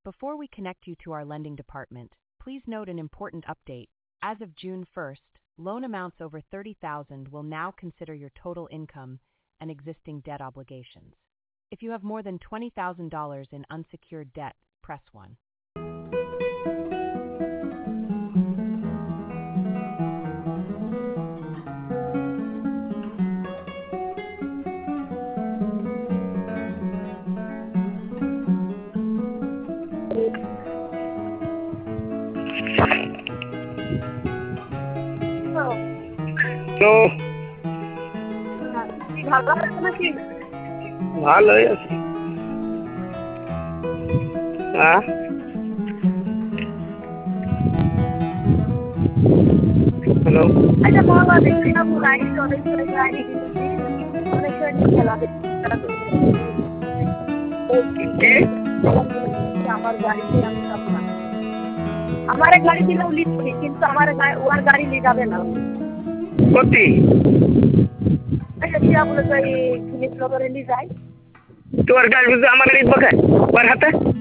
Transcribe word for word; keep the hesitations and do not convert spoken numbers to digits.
Before we connect you to our lending department, please note an important update. As of June first, loan amounts over thirty thousand dollars will now consider your total income and existing debt obligations. If you have more than twenty thousand dollars in unsecured debt, press one. তো ভালো আছে নাকি? ভালোই আছি। হ্যাঁ hello আচ্ছা বাবা দেখছি না গাড়ি অনেক করে গাড়ি দিচ্ছি অনেক করে খেলা আমার গাড়ি আমার গাড়ি দিলেও লিখবে কিন্তু আমার ওর গাড়ি নিয়ে যাবে না কতি আচ্ছা বলে তো এই পুলিশ লোকের নিয়ে যায় তোর গাড়ি আমার গাড়ি বকে ওর হাতে